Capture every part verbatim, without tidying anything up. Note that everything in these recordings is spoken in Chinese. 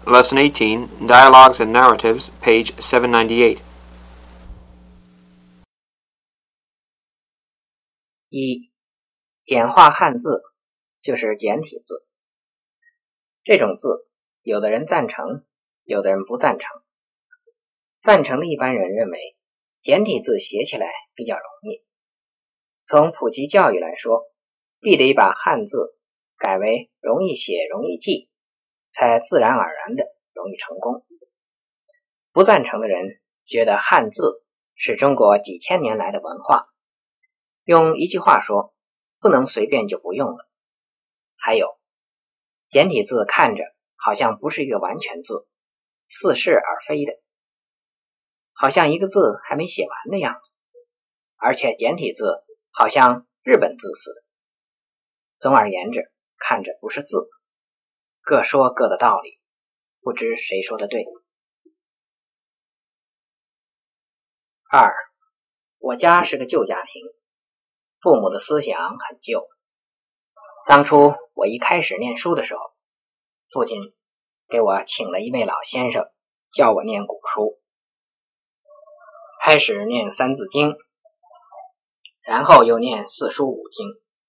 Lesson eighteen, Dialogues and Narratives, page seven ninety-eight. 一、简化汉字就是简体字。这种字，有的人赞成，有的人不赞成。赞成的一般人认为，简体字写起来比较容易。从普及教育来说，必得把汉字改为容易写、容易记，才自然而然的容易成功。不赞成的人觉得汉字是中国几千年来的文化，用一句话说，不能随便就不用了。还有，简体字看着好像不是一个完全字，似是而非的，好像一个字还没写完的样子，而且简体字好像日本字似的。总而言之，看着不是字，各说各的道理，不知谁说的对。二，我家是个旧家庭，父母的思想很旧。当初我一开始念书的时候，父亲给我请了一位老先生，教我念古书。开始念三字经，然后又念四书五经。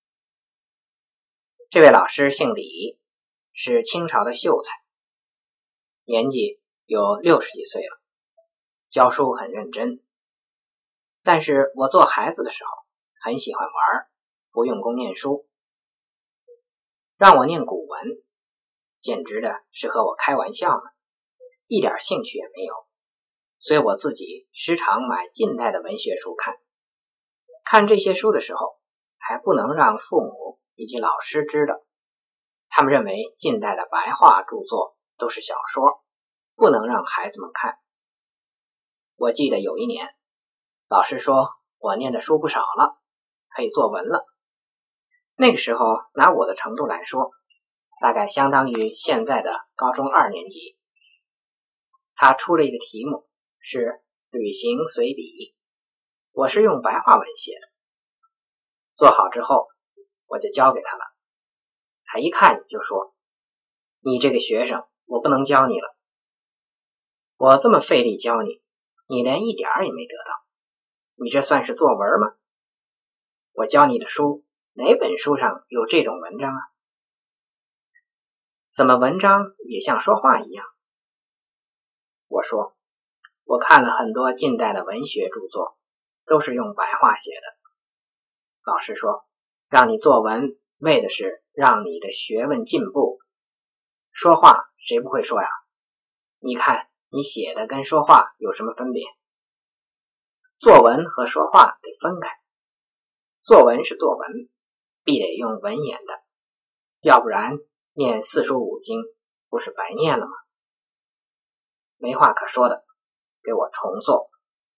这位老师姓李，是清朝的秀才，年纪有六十几岁了，教书很认真。但是我做孩子的时候很喜欢玩，不用功念书，让我念古文，简直的是和我开玩笑呢，一点兴趣也没有。所以我自己时常买近代的文学书看。看这些书的时候，还不能让父母以及老师知道，他们认为近代的白话著作都是小说，不能让孩子们看。我记得有一年，老师说我念的书不少了，可以作文了。那个时候拿我的程度来说，大概相当于现在的高中二年级。他出了一个题目，是旅行随笔，我是用白话文写的。做好之后，我就交给他了。他一看就说，你这个学生，我不能教你了。我这么费力教你，你连一点儿也没得到，你这算是作文吗？我教你的书，哪本书上有这种文章啊？怎么文章也像说话一样？我说，我看了很多近代的文学著作，都是用白话写的。老师说，让你作文，为的是让你的学问进步。说话谁不会说呀？你看你写的跟说话有什么分别？作文和说话得分开。作文是作文，必得用文言的，要不然念四书五经不是白念了吗？没话可说的，给我重做。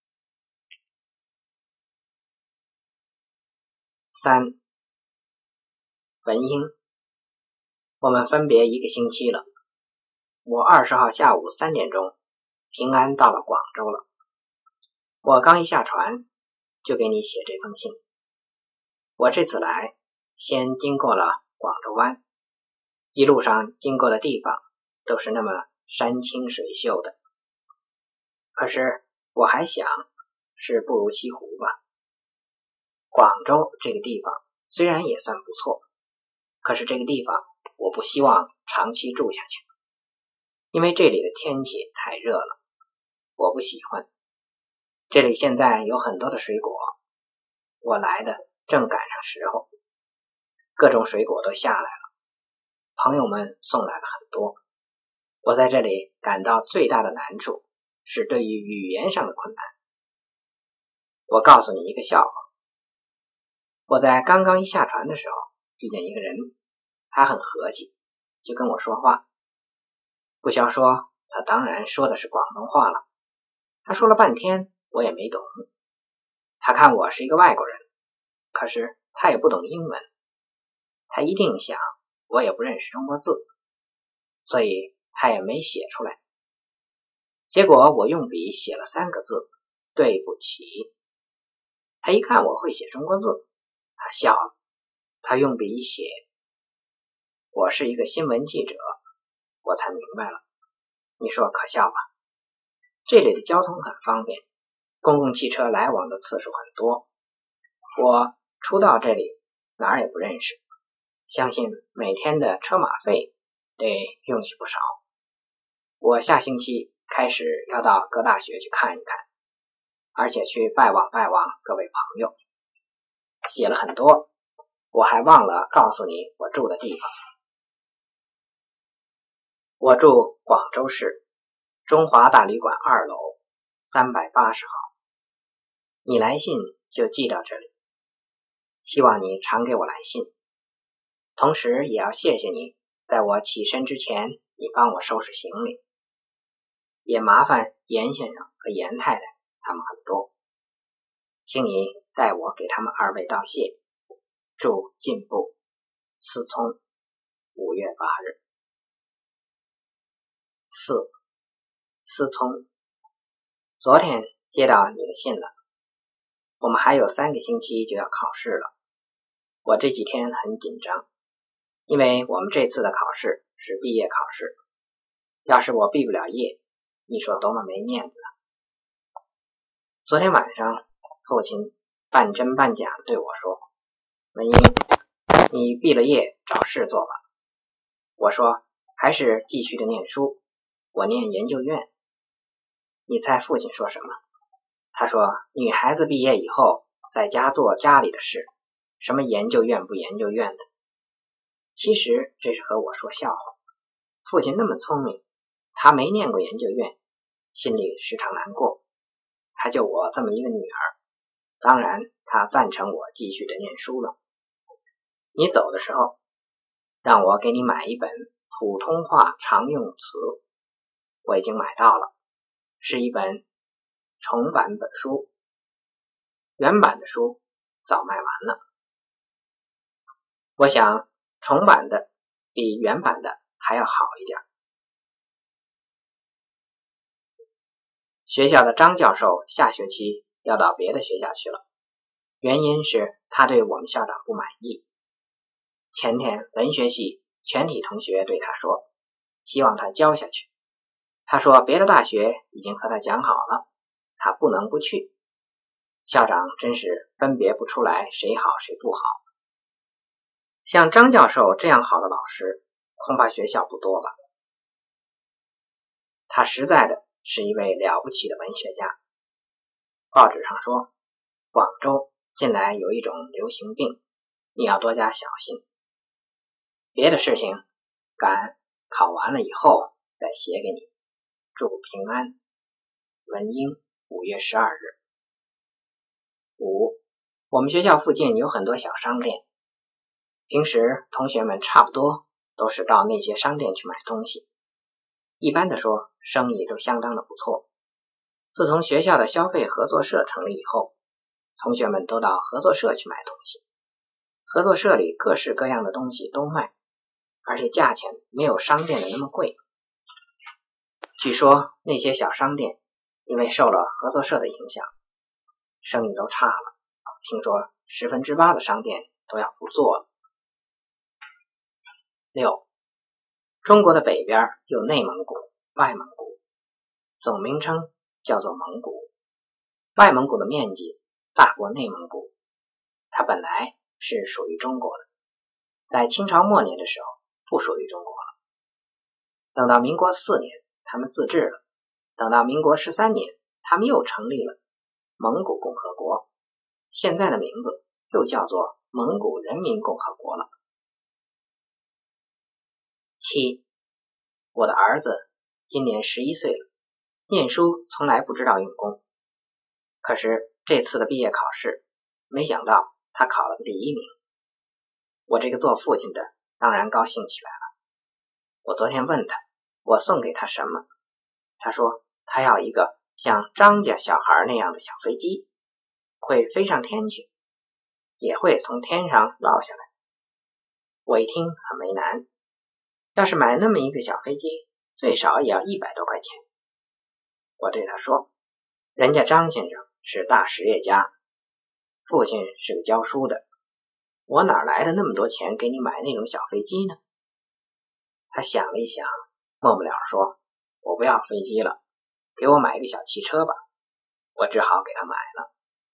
三，文英，我们分别一个星期了。我二十号下午三点钟平安到了广州了。我刚一下船就给你写这封信。我这次来先经过了广州湾，一路上经过的地方都是那么山清水秀的。可是我还想是不如西湖吧。广州这个地方虽然也算不错，可是这个地方我不希望长期住下去，因为这里的天气太热了，我不喜欢。这里现在有很多的水果，我来的正赶上时候，各种水果都下来了，朋友们送来了很多。我在这里感到最大的难处是对于语言上的困难。我告诉你一个笑话。我在刚刚一下船的时候遇见一个人，他很和气，就跟我说话。不消说，他当然说的是广东话了。他说了半天我也没懂。他看我是一个外国人，可是他也不懂英文，他一定想我也不认识中国字，所以他也没写出来。结果我用笔写了三个字，对不起。他一看我会写中国字，他笑了。他用笔一写，我是一个新闻记者，我才明白了， 你说可笑吧？这里的交通很方便，公共汽车来往的次数很多。我初到这里哪儿也不认识，相信每天的车马费得用去不少。我下星期开始要到各大学去看一看，而且去拜望拜望各位朋友。写了很多，我还忘了告诉你我住的地方。我住广州市中华大旅馆二楼三百八十号。你来信就寄到这里，希望你常给我来信，同时也要谢谢你在我起身之前你帮我收拾行李，也麻烦严先生和严太太他们很多，请你代我给他们二位道谢。祝进步，思聪，五月八日。四，思聪，昨天接到你的信了，我们还有三个星期就要考试了。我这几天很紧张，因为我们这次的考试是毕业考试，要是我毕不了业，你说多么没面子啊！昨天晚上，父亲半真半假的对我说：“文英，你毕了业找事做吧。”我说：“还是继续的念书，我念研究院。”你猜父亲说什么？他说：“女孩子毕业以后在家做家里的事，什么研究院不研究院的。”其实这是和我说笑话。父亲那么聪明，他没念过研究院，心里时常难过。他就我这么一个女儿，当然他赞成我继续的念书了。你走的时候，让我给你买一本普通话常用词，我已经买到了，是一本重版本书，原版的书早卖完了。我想重版的比原版的还要好一点。学校的张教授下学期要到别的学校去了，原因是他对我们校长不满意。前天文学系全体同学对他说，希望他教下去。他说别的大学已经和他讲好了，他不能不去。校长真是分别不出来谁好谁不好。像张教授这样好的老师，恐怕学校不多吧。他实在的是一位了不起的文学家。报纸上说，广州近来有一种流行病，你要多加小心。别的事情赶考完了以后再写给你。祝平安，文英，五月十二日。五，我们学校附近有很多小商店，平时同学们差不多都是到那些商店去买东西。一般的说，生意都相当的不错。自从学校的消费合作社成立以后，同学们都到合作社去买东西。合作社里各式各样的东西都卖，而且价钱没有商店的那么贵。据说那些小商店因为受了合作社的影响，生意都差了，听说十分之八的商店都要不做了。六，中国的北边有内蒙古、外蒙古，总名称叫做蒙古。外蒙古的面积大过内蒙古，它本来是属于中国的，在清朝末年的时候不属于中国了。等到民国四年他们自治了，等到民国十三年他们又成立了蒙古共和国，现在的名字又叫做蒙古人民共和国了。七，我的儿子今年十一岁了，念书从来不知道用功，可是这次的毕业考试，没想到他考了第一名。我这个做父亲的当然高兴起来了。我昨天问他，我送给他什么？他说他要一个像张家小孩那样的小飞机，会飞上天去，也会从天上落下来。我一听很为难，要是买那么一个小飞机，最少也要一百多块钱。我对他说，人家张先生是大实业家，父亲是个教书的，我哪来的那么多钱给你买那种小飞机呢？他想了一想，末不了说， 我不要飞机了，给我买一个小汽车吧。我只好给他买了。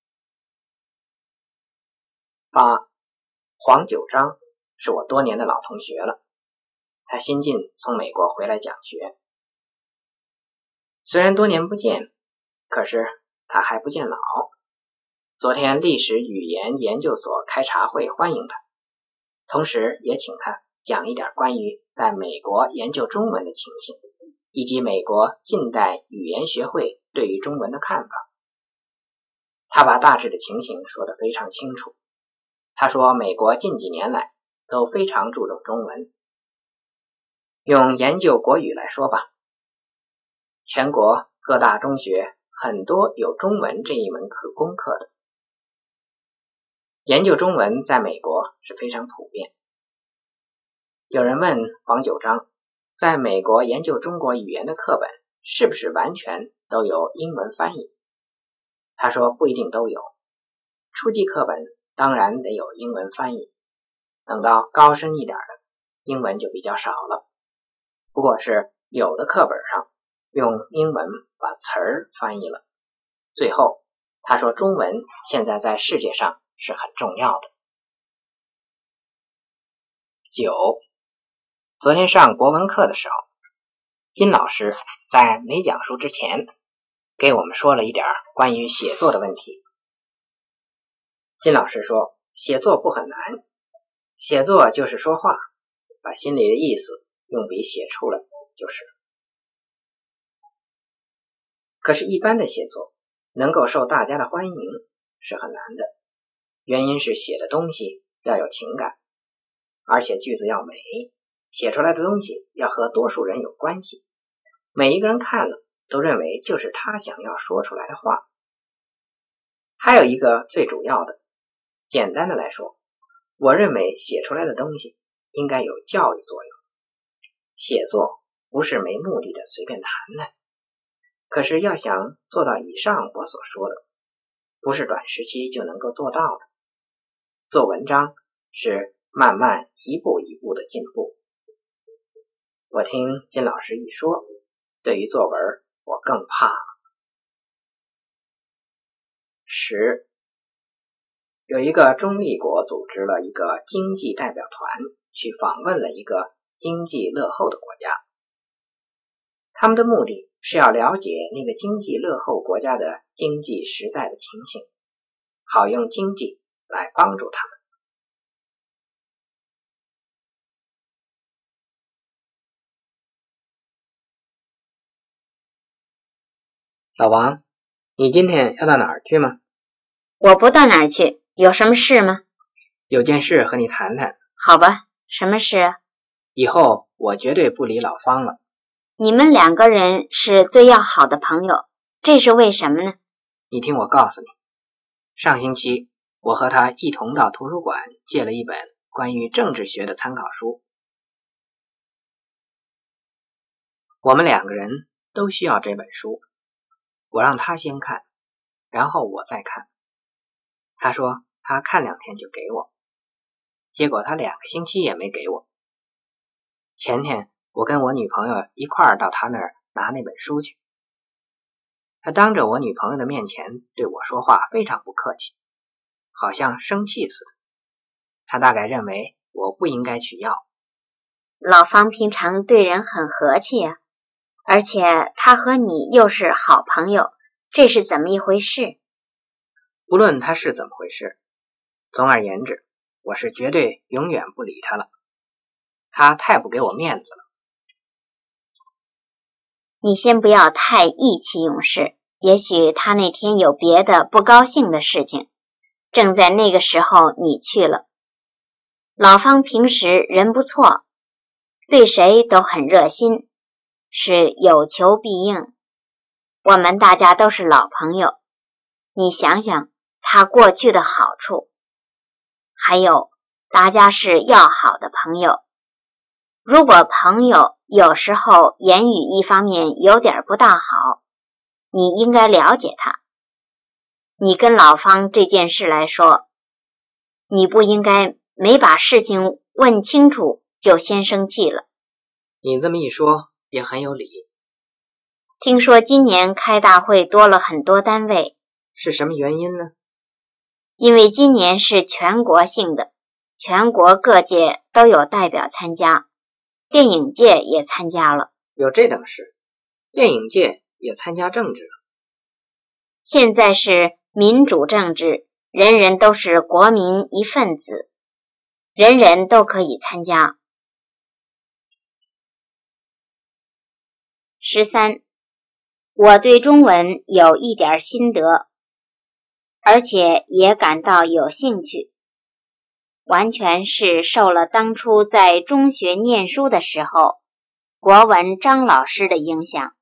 八，黄九章是我多年的老同学了，他新近从美国回来讲学。虽然多年不见，可是他还不见老。昨天历史语言研究所开茶会欢迎他，同时也请他讲一点关于在美国研究中文的情形，以及美国近代语言学会对于中文的看法。他把大致的情形说得非常清楚。他说美国近几年来都非常注重中文。用研究国语来说吧，全国各大中学很多有中文这一门课功课的。研究中文在美国是非常普遍。有人问黄九章，在美国研究中国语言的课本是不是完全都有英文翻译？他说不一定都有，初级课本当然得有英文翻译，等到高深一点的，英文就比较少了。不过是有的课本上用英文把词儿翻译了。最后他说中文现在在世界上是很重要的。九，昨天上国文课的时候，金老师在没讲述之前给我们说了一点关于写作的问题。金老师说写作不很难，写作就是说话，把心里的意思用笔写出来就是。可是一般的写作能够受大家的欢迎是很难的，原因是写的东西要有情感，而且句子要美，写出来的东西要和多数人有关系，每一个人看了都认为就是他想要说出来的话。还有一个最主要的，简单的来说，我认为写出来的东西应该有教育作用。写作不是没目的的随便谈谈，可是要想做到以上我所说的，不是短时期就能够做到的。做文章是慢慢一步一步的进步。我听金老师一说，对于作文我更怕了。十，有一个中立国组织了一个经济代表团去访问了一个经济落后的国家，他们的目的是要了解那个经济落后国家的经济实在的情形，好用经济来帮助他们。老王，你今天要到哪儿去吗？ 我不到哪儿去，有什么事吗？ 有件事和你谈谈。 好吧，什么事啊？ 以后我绝对不理老方了。 你们两个人是最要好的朋友，这是为什么呢？ 你听我告诉你，上星期我和他一同到图书馆借了一本关于政治学的参考书，我们两个人都需要这本书。我让他先看，然后我再看。他说他看两天就给我，结果他两个星期也没给我。前天我跟我女朋友一块儿到他那儿拿那本书去，他当着我女朋友的面前对我说话非常不客气，好像生气似的。他大概认为我不应该去要。 老方平常对人很和气啊，而且他和你又是好朋友，这是怎么一回事？ 无论他是怎么回事，总而言之，我是绝对永远不理他了。他太不给我面子了。 你先不要太意气用事，也许他那天有别的不高兴的事情，正在那个时候你去了。老方平时人不错，对谁都很热心，是有求必应。我们大家都是老朋友，你想想他过去的好处，还有大家是要好的朋友。如果朋友有时候言语一方面有点不大好，你应该了解他。你跟老方这件事来说，你不应该没把事情问清楚就先生气了。 你这么一说也很有理， 听说今年开大会多了很多单位， 是什么原因呢？ 因为今年是全国性的，全国各界都有代表参加，电影界也参加了。 有这等事，电影界也参加政治了。 现在是民主政治，人人都是国民一份子，人人都可以参加。十三，我对中文有一点心得，而且也感到有兴趣，完全是受了当初在中学念书的时候，国文张老师的影响。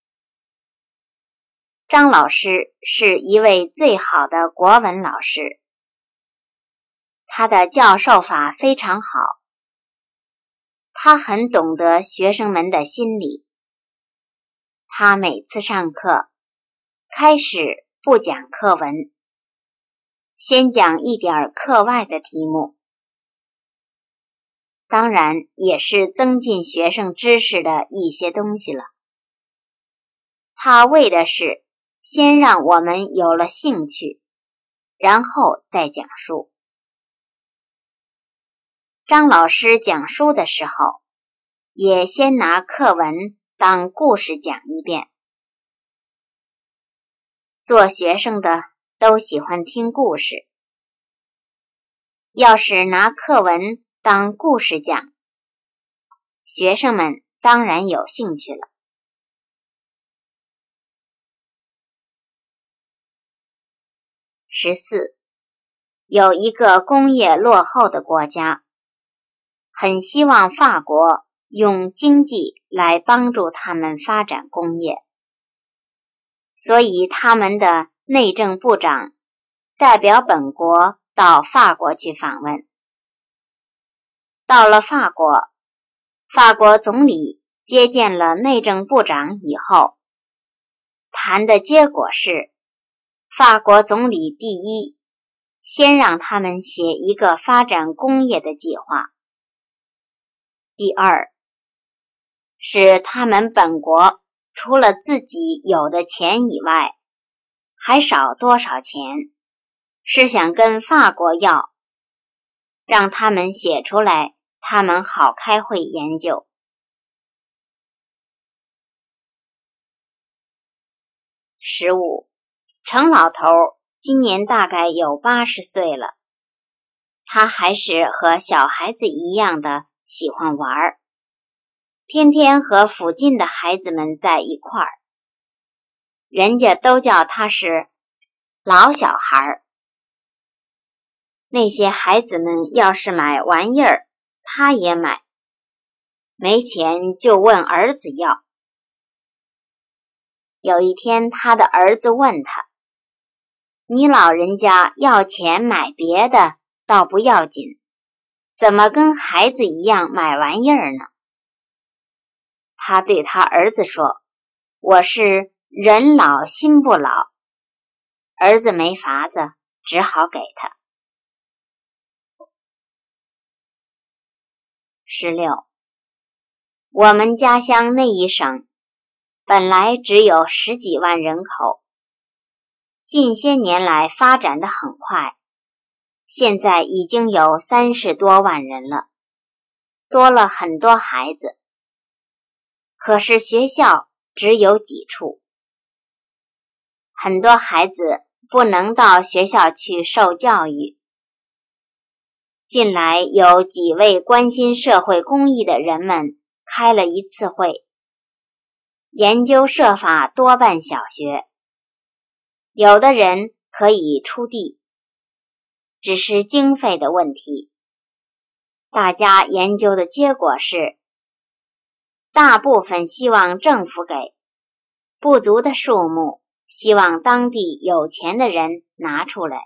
张老师是一位最好的国文老师，他的教授法非常好，他很懂得学生们的心理。他每次上课，开始不讲课文，先讲一点课外的题目，当然也是增进学生知识的一些东西了。他为的是先让我们有了兴趣，然后再讲述。张老师讲书的时候，也先拿课文当故事讲一遍。做学生的都喜欢听故事，要是拿课文当故事讲，学生们当然有兴趣了。十四，有一个工业落后的国家，很希望法国用经济来帮助他们发展工业，所以他们的内政部长代表本国到法国去访问。到了法国，法国总理接见了内政部长以后，谈的结果是，法国总理第一，先让他们写一个发展工业的计划；第二，是他们本国除了自己有的钱以外，还少多少钱，是想跟法国要，让他们写出来，他们好开会研究。十五，程老头今年大概有八十岁了，他还是和小孩子一样的喜欢玩，天天和附近的孩子们在一块儿，人家都叫他是老小孩。那些孩子们要是买玩意儿，他也买，没钱就问儿子要。有一天，他的儿子问他，你老人家要钱买别的倒不要紧，怎么跟孩子一样买玩意儿呢？他对他儿子说，我是人老心不老。儿子没法子，只好给他。十六，我们家乡那一省本来只有十几万人口，近些年来发展得很快，现在已经有三十多万人了，多了很多孩子。可是学校只有几处，很多孩子不能到学校去受教育。近来有几位关心社会公益的人们开了一次会，研究设法多办小学，有的人可以出地，只是经费的问题。大家研究的结果是，大部分希望政府给，不足的数目希望当地有钱的人拿出来。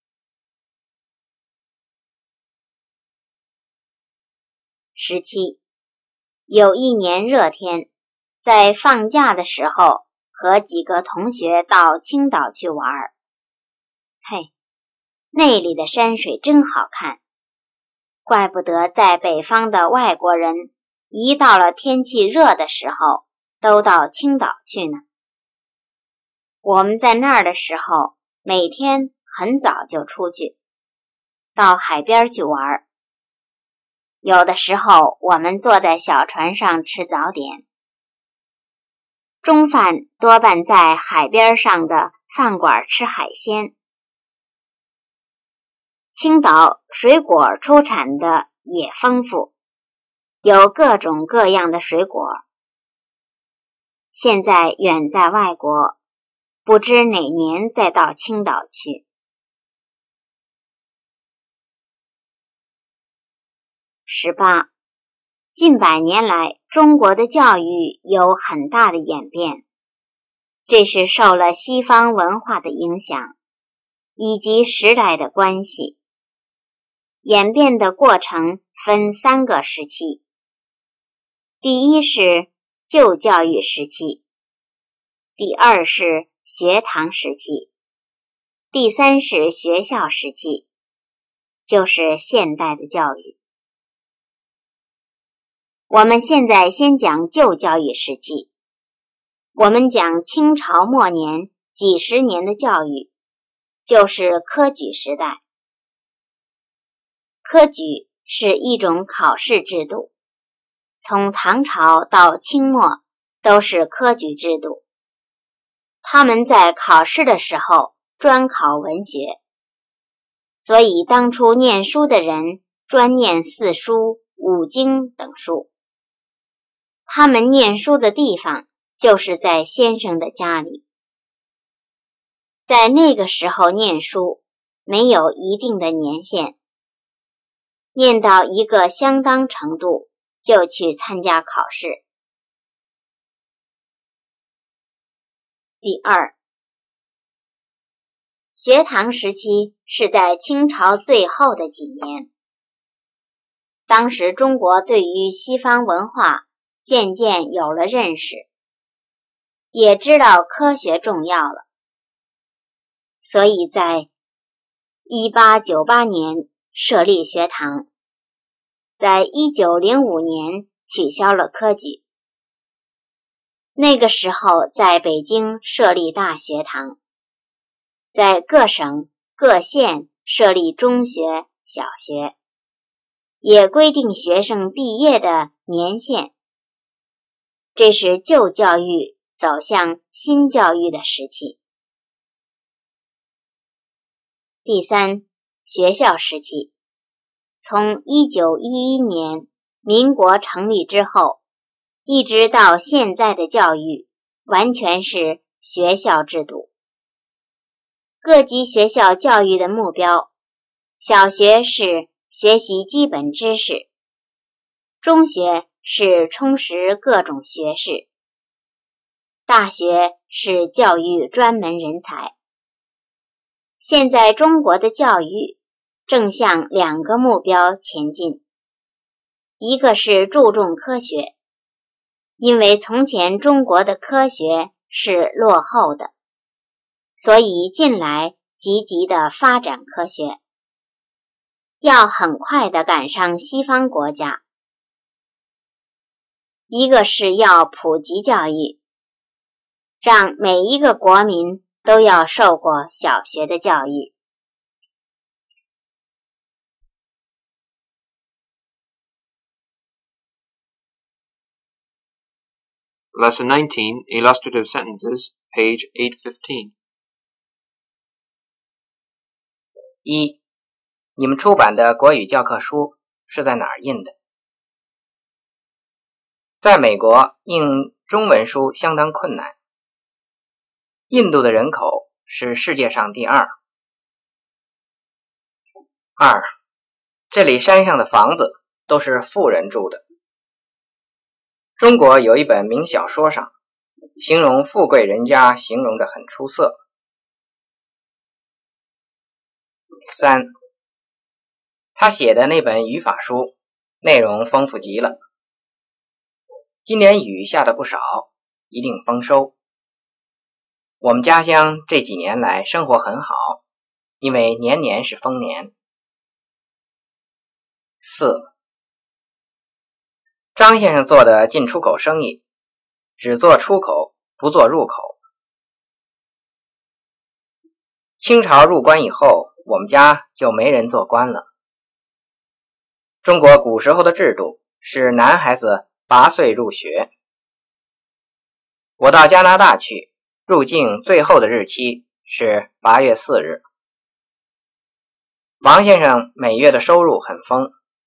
十七，有一年热天，在放假的时候，和几个同学到青岛去玩。嘿，那里的山水真好看，怪不得在北方的外国人，一到了天气热的时候， 都到青岛去呢。我们在那儿的时候，每天很早就出去，到海边去玩。有的时候我们坐在小船上吃早点，中饭多半在海边上的饭馆吃海鲜。青岛水果出产的也丰富，有各种各样的水果。现在远在外国，不知哪年再到青岛去。十八，近百年来，中国的教育有很大的演变，这是受了西方文化的影响，以及时代的关系。演变的过程分三个时期，第一是旧教育时期，第二是学堂时期，第三是学校时期，就是现代的教育。我们现在先讲旧教育时期，我们讲清朝末年几十年的教育，就是科举时代。科举是一种考试制度，从唐朝到清末都是科举制度。他们在考试的时候专考文学，所以当初念书的人专念四书、五经等书。他们念书的地方就是在先生的家里。在那个时候念书没有一定的年限，念到一个相当程度就去参加考试。第二，学堂时期是在清朝最后的几年。当时中国对于西方文化渐渐有了认识，也知道科学重要了，所以在一八九八年设立学堂，在一九零五年取消了科举。那个时候在北京设立大学堂，在各省各县设立中学、小学，也规定学生毕业的年限。这是旧教育走向新教育的时期。第三，学校时期，从一九一一年民国成立之后，一直到现在的教育完全是学校制度。各级学校教育的目标，小学是学习基本知识，中学是充实各种学识，大学是教育专门人才。现在中国的教育正向两个目标前进，一个是注重科学，因为从前中国的科学是落后的，所以近来积极地发展科学，要很快地赶上西方国家。一个是要普及教育，让每一个国民都要受过小学的教育。 Lesson nineteen, Illustrative Sentences, page eight fifteen. 一，你们出版的国语教科书是在哪儿印的？在美国印中文书相当困难。印度的人口是世界上第二。二，这里山上的房子都是富人住的。中国有一本名小说上，形容富贵人家形容得很出色。三，他写的那本语法书内容丰富极了，今年雨下的不少，一定丰收。我们家乡这几年来生活很好，因为年年是丰年。四，张先生做的进出口生意只做出口，不做入口。清朝入关以后，我们家就没人做官了。中国古时候的制度是男孩子八岁入学。我到加拿大去，入境最后的日期是八月四日。王先生每月的收入很丰。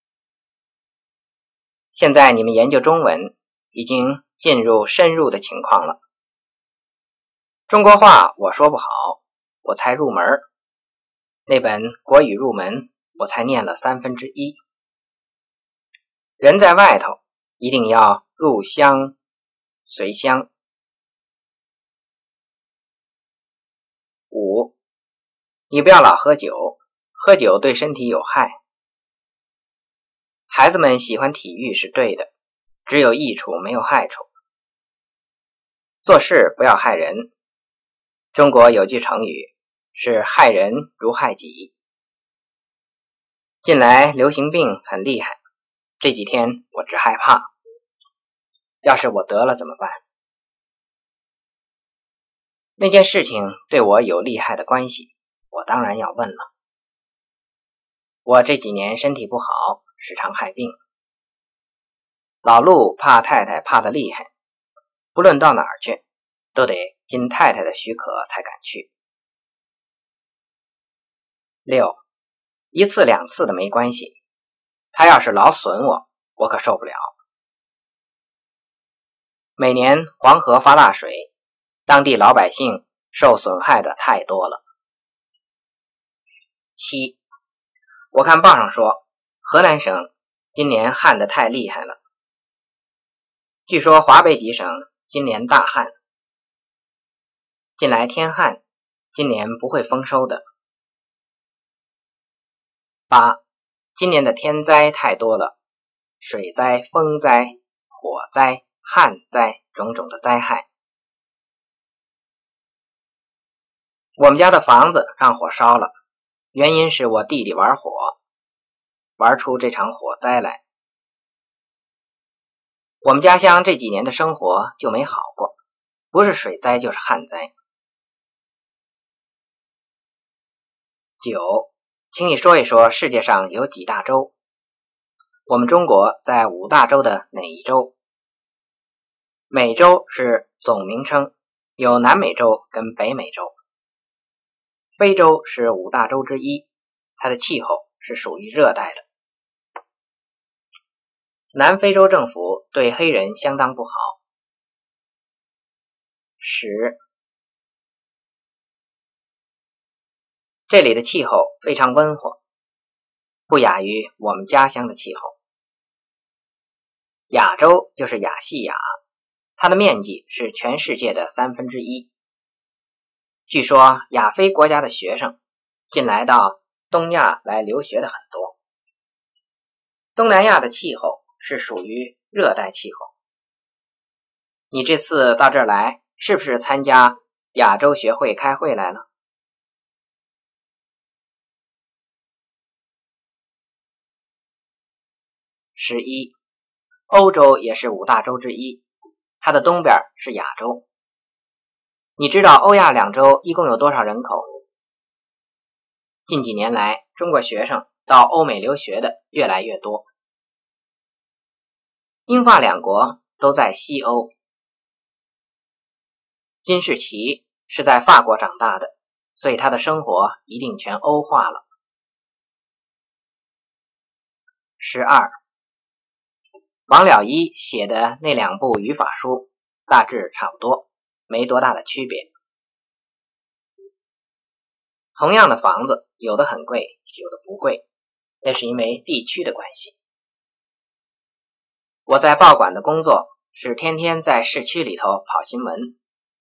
现在你们研究中文已经进入深入的情况了。中国话我说不好，我才入门。那本国语入门我才念了三分之一。人在外头一定要入乡随乡。五，你不要老喝酒，喝酒对身体有害。孩子们喜欢体育是对的，只有益处没有害处。做事不要害人。中国有句成语是害人如害己。近来流行病很厉害，这几天我只害怕，要是我得了怎么办？那件事情对我有利害的关系，我当然要问了。我这几年身体不好，时常害病。老陆怕太太怕得厉害，不论到哪儿去，都得经太太的许可才敢去。六，一次两次的没关系，他要是老损我，我可受不了。每年黄河发大水，当地老百姓受损害的太多了。七，我看报上说，河南省今年旱得太厉害了。据说华北几省今年大旱。近来天旱，今年不会丰收的。八，今年的天灾太多了，水灾、风灾、火灾、旱灾，种种的灾害。我们家的房子让火烧了，原因是我弟弟玩火，玩出这场火灾来。我们家乡这几年的生活就没好过，不是水灾就是旱灾。九，请你说一说世界上有几大洲？我们中国在五大洲的哪一洲？美洲是总名称，有南美洲跟北美洲。非洲是五大洲之一，它的气候是属于热带的。南非洲政府对黑人相当不好。十，这里的气候非常温和，不亚于我们家乡的气候。亚洲就是亚细亚，它的面积是全世界的三分之一。据说亚非国家的学生近来到东亚来留学的很多。东南亚的气候是属于热带气候。你这次到这儿来，是不是参加亚洲学会开会来了？十一，欧洲也是五大洲之一，它的东边是亚洲。你知道欧亚两洲一共有多少人口？近几年来，中国学生到欧美留学的越来越多。英法两国都在西欧。金士奇是在法国长大的，所以他的生活一定全欧化了。十二，王了一写的那两部语法书大致差不多，没多大的区别。同样的房子，有的很贵，有的不贵，那是因为地区的关系。我在报馆的工作是天天在市区里头跑新闻。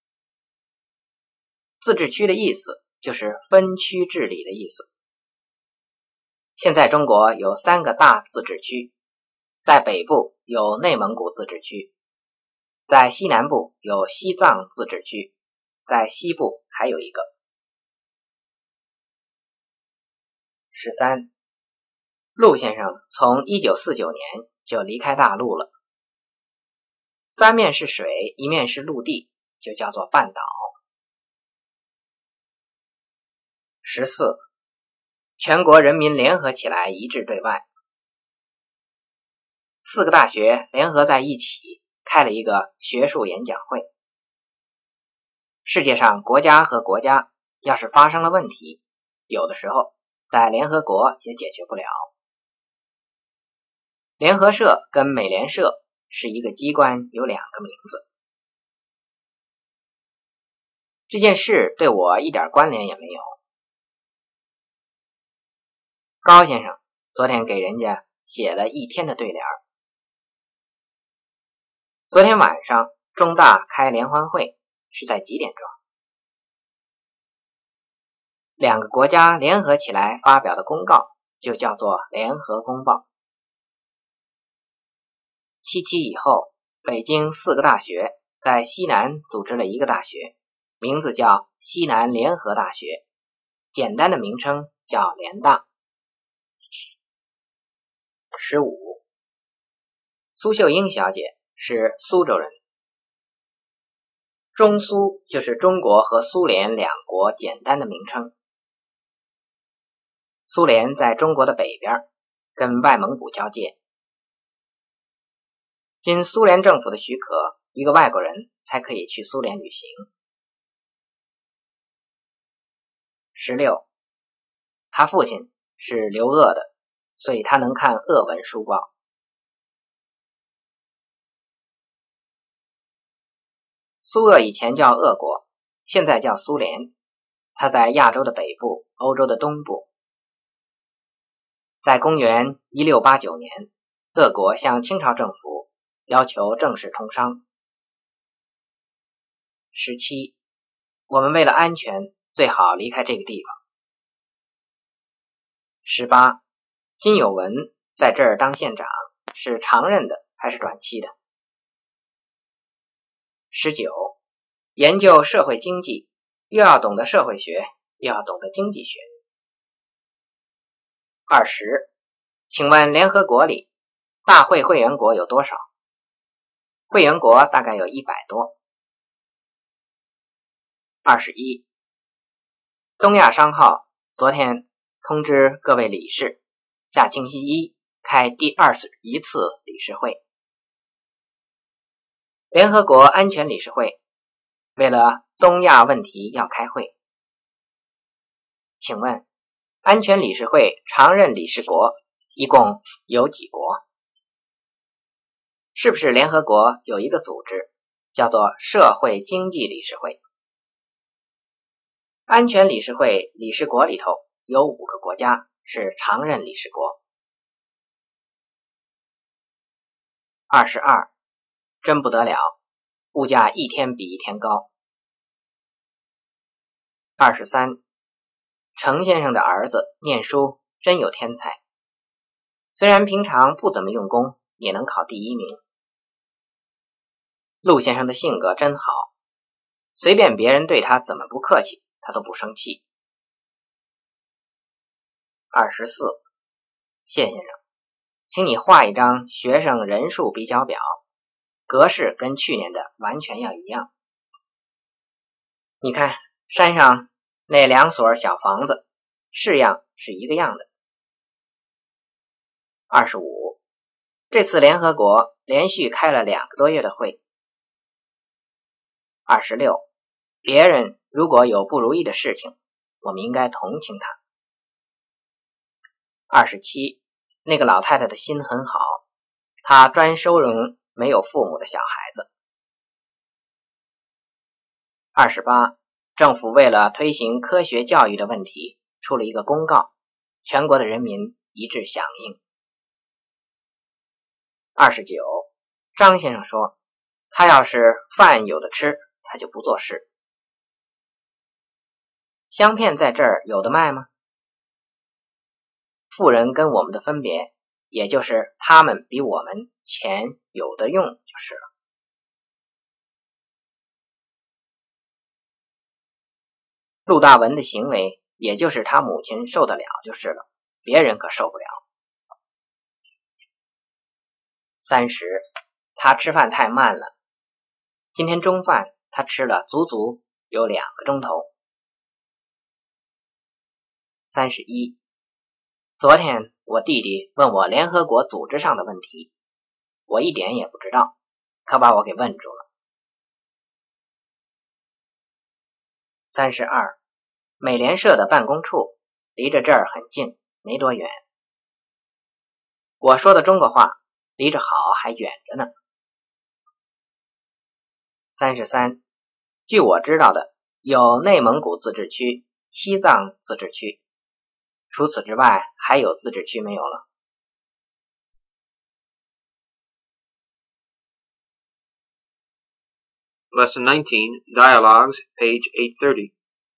自治区的意思就是分区治理的意思。现在中国有三个大自治区，在北部有内蒙古自治区，在西南部有西藏自治区，在西部还有一个。十三，陆先生从一九四九年就离开大陆了。 三面是水，一面是陆地，就叫做半岛。十四，全国人民联合起来一致对外。四个大学联合在一起开了一个学术演讲会。世界上国家和国家要是发生了问题，有的时候在联合国也解决不了。联合社跟美联社是一个机关，有两个名字。这件事对我一点关联也没有。高先生昨天给人家写了一天的对联。昨天晚上中大开联欢会是在几点钟？两个国家联合起来发表的公告就叫做联合公报。七七以后，北京四个大学在西南组织了一个大学，名字叫西南联合大学，简单的名称叫联大。十五，苏秀英小姐是苏州人。中苏就是中国和苏联两国简单的名称。苏联在中国的北边，跟外蒙古交界。经苏联政府的许可，一个外国人才可以去苏联旅行。十六，他父亲是留俄的，所以他能看俄文书报。苏俄以前叫俄国，现在叫苏联，它在亚洲的北部，欧洲的东部。在公元一六八九年，俄国向清朝政府要求正式通商。十七，我们为了安全，最好离开这个地方。十八，金有文在这儿当县长，是常任的还是短期的？十九，研究社会经济，又要懂得社会学，又要懂得经济学。二十，请问联合国里大会会员国有多少？会员国大概有一百多。二十一，东亚商号昨天通知各位理事，下星期一开第二十一次理事会。联合国安全理事会为了东亚问题要开会。请问安全理事会常任理事国一共有几国？是不是联合国有一个组织叫做社会经济理事会？安全理事会理事国里头有五个国家是常任理事国。二十二，真不得了，物价一天比一天高。二十三，程先生的儿子念书真有天才，虽然平常不怎么用功，也能考第一名。陆先生的性格真好，随便别人对他怎么不客气，他都不生气。二十四，谢先生，请你画一张学生人数比较表，格式跟去年的完全要一样。你看山上那两所小房子，式样是一个样的。二十五，这次联合国连续开了两个多月的会。二十六，别人如果有不如意的事情，我们应该同情他。二十七，那个老太太的心很好，她专收容没有父母的小孩子。二十八，政府为了推行科学教育的问题，出了一个公告，全国的人民一致响应。二十九，张先生说，他要是饭有的吃，他就不做事。香片在这儿有的卖吗？富人跟我们的分别，也就是他们比我们钱有的用就是了。陆大文的行为，也就是他母亲受得了就是了，别人可受不了。三十，他吃饭太慢了， 今天中饭他吃了足足有两个钟头。三十一，昨天我弟弟问我联合国组织上的问题，我一点也不知道，他把我给问住了。三十二，美联社的办公处离着这儿很近，没多远。我说的中国话离着好还远着呢。三十三，据我知道的，有内蒙古自治区、西藏自治区，除此之外还有自治区没有了。 Lesson nineteen, Dialogues, page eight thirty.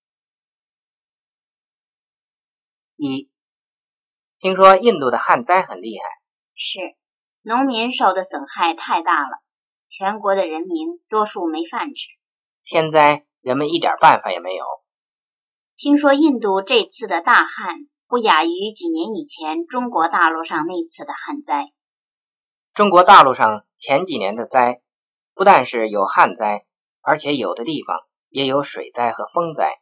一，听说印度的旱灾很厉害。 是，农民受的损害太大了，全国的人民多数没饭吃。 天灾，人们一点办法也没有。 听说印度这次的大旱不亚于几年以前中国大陆上那次的旱灾。 中国大陆上前几年的灾，不但是有旱灾，而且有的地方也有水灾和风灾。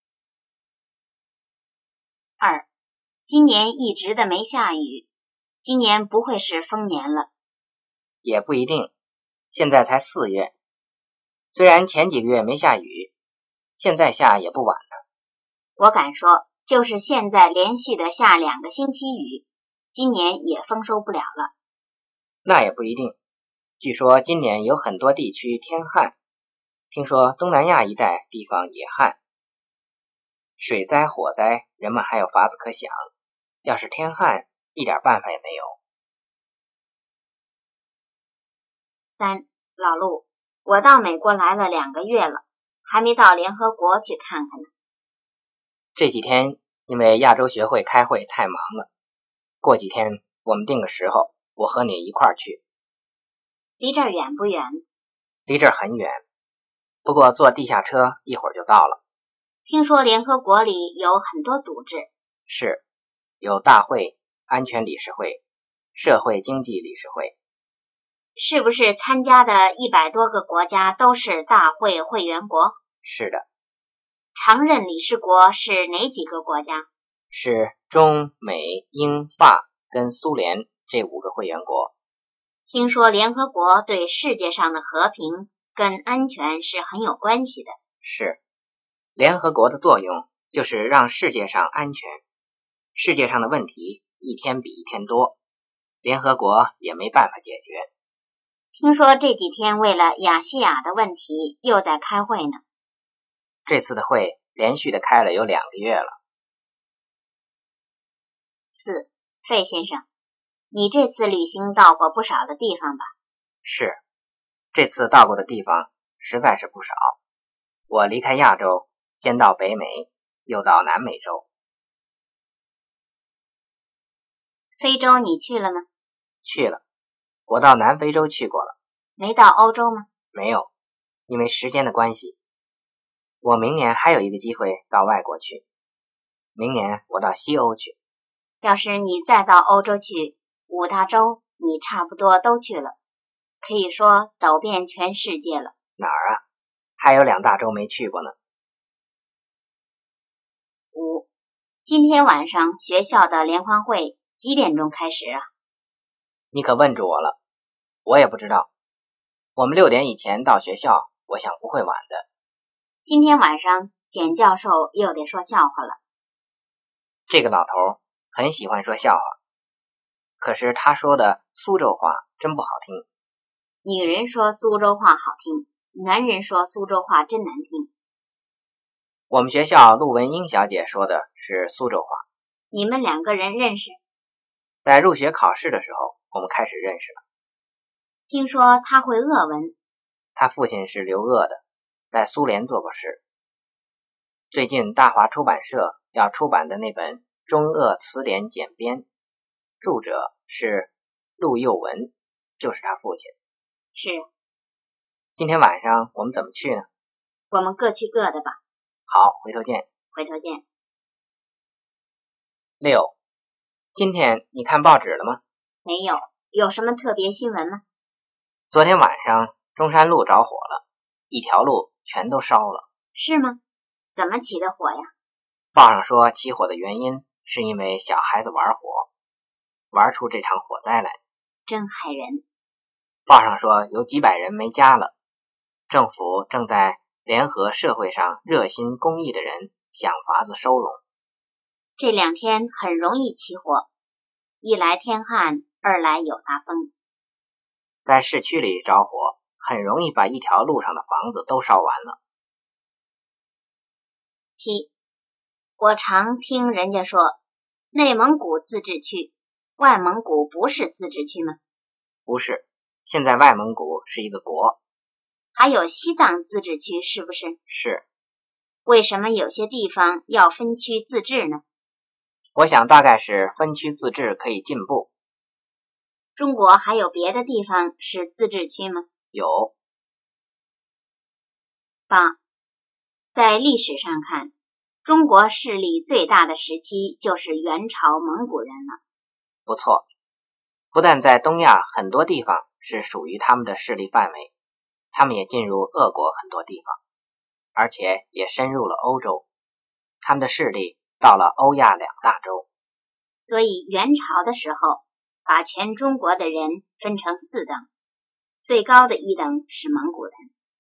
二，今年一直的没下雨，今年不会是丰年了。 也不一定，现在才四月，虽然前几个月没下雨，现在下也不晚了。 我敢说，就是现在连续的下两个星期雨，今年也丰收不了了。 那也不一定，据说今年有很多地区天旱，听说东南亚一带地方也旱。水灾火灾人们还有法子可想，要是天旱一点办法也没有。 三，老陆，我到美国来了两个月了，还没到联合国去看看呢。 这几天因为亚洲学会开会太忙了，过几天我们定个时候，我和你一块儿去。 离这儿远不远？ 离这儿很远，不过坐地下车一会儿就到了。 听说联合国里有很多组织。 是，有大会、安全理事会、社会经济理事会。 是不是参加的一百多个国家都是大会会员国？ 是的。 常任理事国是哪几个国家？ 是中美英法跟苏联这五个会员国。 听说联合国对世界上的和平跟安全是很有关系的。 是，联合国的作用就是让世界上安全，世界上的问题一天比一天多，联合国也没办法解决。 听说这几天为了亚细亚的问题又在开会呢。 这次的会连续的开了有两个月了。 四，费先生，你这次旅行到过不少的地方吧？ 是，这次到过的地方实在是不少。我离开亚洲，先到北美，又到南美洲。 非洲你去了吗？ 去了，我到南非洲去过了。 没到欧洲吗？ 没有，因为时间的关系。我明年还有一个机会到外国去，明年我到西欧去。 要是你再到欧洲去，五大洲你差不多都去了，可以说走遍全世界了。 哪儿啊？还有两大洲没去过呢。 五，今天晚上学校的联欢会几点钟开始啊？ 你可问住我了，我也不知道。我们六点以前到学校，我想不会晚的。 今天晚上简教授又得说笑话了。 这个老头很喜欢说笑话，可是他说的苏州话真不好听。 女人说苏州话好听，男人说苏州话真难听。 我们学校陆文英小姐说的是苏州话。 你们两个人认识？ 在入学考试的时候，我们开始认识了。 听说他会俄文。 他父亲是留俄的，在苏联做过事。最近大华出版社要出版的那本中俄词典简编，著者是陆佑文，就是他父亲。 是。 今天晚上我们怎么去呢？ 我们各去各的吧。 好，回头见。 回头见。 六，今天你看报纸了吗？ 没有。有什么特别新闻吗？ 昨天晚上中山路着火了。 一条路全都烧了。 是吗？怎么起的火呀？ 报上说起火的原因是因为小孩子玩火，玩出这场火灾来。 真害人。 报上说有几百人没家了，政府正在联合社会上热心公益的人想法子收容。 这两天很容易起火，一来天旱，二来有大风。 在市区里着火，很容易把一条路上的房子都烧完了。 七，我常听人家说，内蒙古自治区，外蒙古不是自治区吗？ 不是，现在外蒙古是一个国。 还有西藏自治区是不是？ 是。 为什么有些地方要分区自治呢？ 我想大概是分区自治可以进步。 中国还有别的地方是自治区吗？ 有。 八，在历史上看，中国势力最大的时期就是元朝蒙古人了。 不错，不但在东亚很多地方是属于他们的势力范围，他们也进入俄国很多地方，而且也深入了欧洲，他们的势力到了欧亚两大洲。 所以元朝的时候把全中国的人分成四等，最高的一等是蒙古人。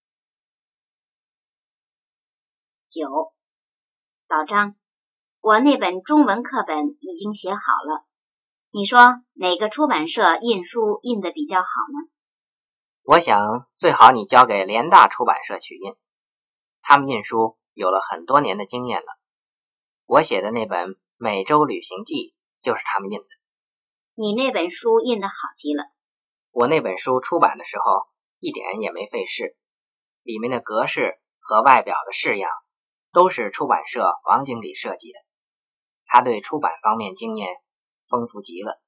九，老张，我那本中文课本已经写好了，你说哪个出版社印书印得比较好呢？ 我想最好你交给联大出版社去印，他们印书有了很多年的经验了。我写的那本《美洲旅行记》就是他们印的。 你那本书印得好极了。 我那本书出版的时候一点也没费事，里面的格式和外表的式样都是出版社王经理设计的，他对出版方面经验丰富极了。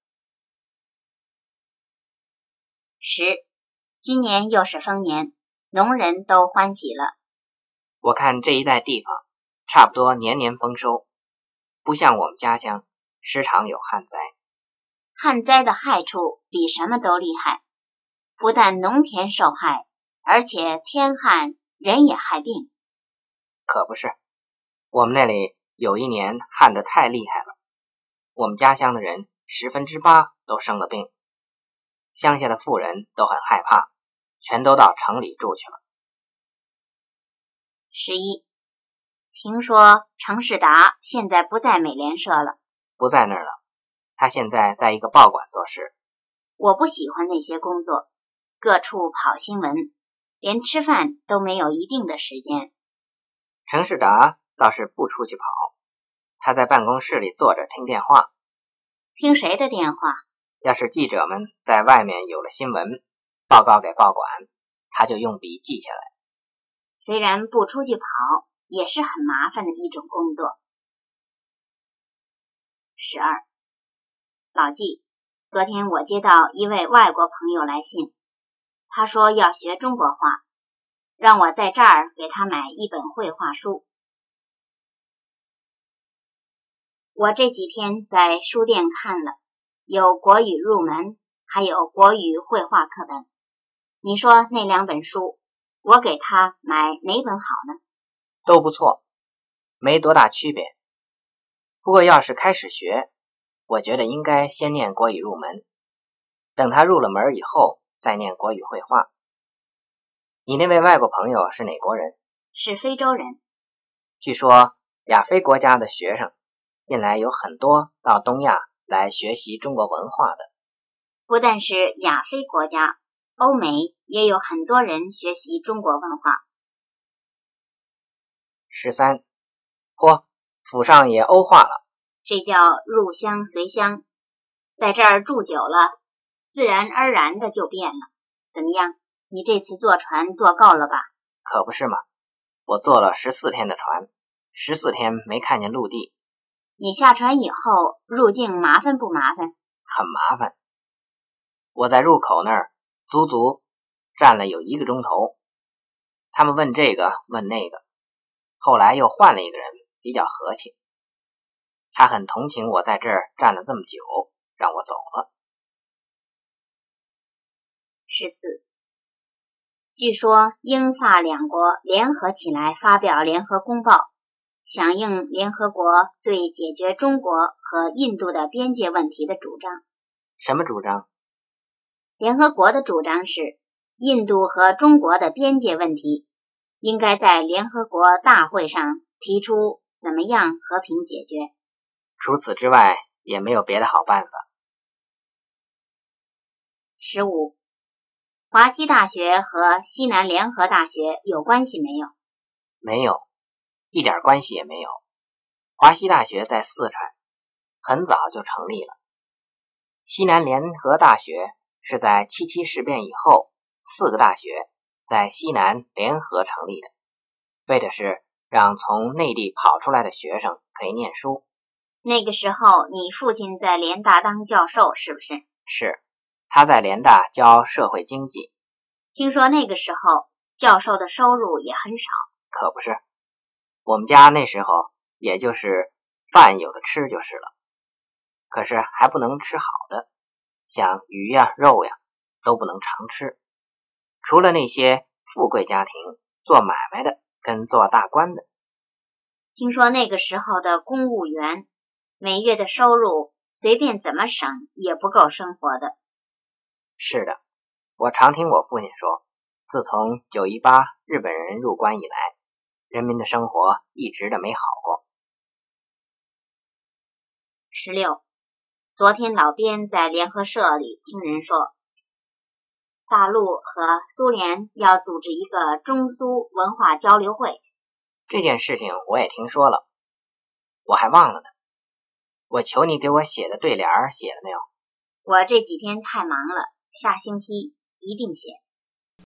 十，今年又是丰年，农人都欢喜了。 我看这一带地方差不多年年丰收，不像我们家乡时常有旱灾。 旱灾的害处比什么都厉害，不但农田受害，而且天旱人也害病。 可不是，我们那里有一年旱得太厉害了，我们家乡的人十分之八都生了病，乡下的妇人都很害怕，全都到城里住去了。 十一，听说程世达现在不在美联社了。 不在那儿了，他现在在一个报馆做事。 我不喜欢那些工作，各处跑新闻，连吃饭都没有一定的时间。 程世达倒是不出去跑，他在办公室里坐着听电话。 听谁的电话？ 要是记者们在外面有了新闻报告给报馆，他就用笔记下来。 虽然不出去跑，也是很麻烦的一种工作。十二，老纪，昨天我接到一位外国朋友来信，他说要学中国话，让我在这儿给他买一本绘画书。我这几天在书店看了，有国语入门，还有国语绘画课本。你说那两本书，我给他买哪本好呢？ 都不错，没多大区别。不过要是开始学，我觉得应该先念国语入门，等他入了门以后再念国语绘画。你那位外国朋友是哪国人？ 是非洲人。 据说亚非国家的学生近来有很多到东亚来学习中国文化的。 不但是亚非国家，欧美也有很多人学习中国文化。 十三，嚯，府上也欧化了。 这叫入乡随乡，在这儿住久了，自然而然的就变了。怎么样？你这次坐船坐够了吧？ 可不是嘛，我坐了十四天的船，十四天没看见陆地。 你下船以后入境麻烦不麻烦？ 很麻烦。我在入口那儿足足站了有一个钟头，他们问这个问那个，后来又换了一个人，比较和气。他很同情我在这儿站了这么久，让我走了。 十四， 据说英法两国联合起来发表联合公报，响应联合国对解决中国和印度的边界问题的主张。 什么主张？ 联合国的主张是，印度和中国的边界问题应该在联合国大会上提出怎么样和平解决。 除此之外，也没有别的好办法。 十五，华西大学和西南联合大学有关系没有？ 没有，一点关系也没有。华西大学在四川，很早就成立了。西南联合大学是在七七事变以后，四个大学在西南联合成立的，为的是让从内地跑出来的学生可以念书。 那个时候你父亲在联大当教授是不是？ 是，他在联大教社会经济。 听说那个时候教授的收入也很少。 可不是，我们家那时候也就是饭有的吃就是了，可是还不能吃好的，像鱼呀、肉呀都不能常吃。除了那些富贵家庭做买卖的跟做大官的。 听说那个时候的公务员每月的收入随便怎么省也不够生活的。 是的，我常听我父亲说，自从九一八日本人入关以来，人民的生活一直的没好过。 十六，昨天老编在联合社里听人说，大陆和苏联要组织一个中苏文化交流会。 这件事情我也听说了，我还忘了呢。我求你给我写的对联写了没有？ 我这几天太忙了，下星期一定写。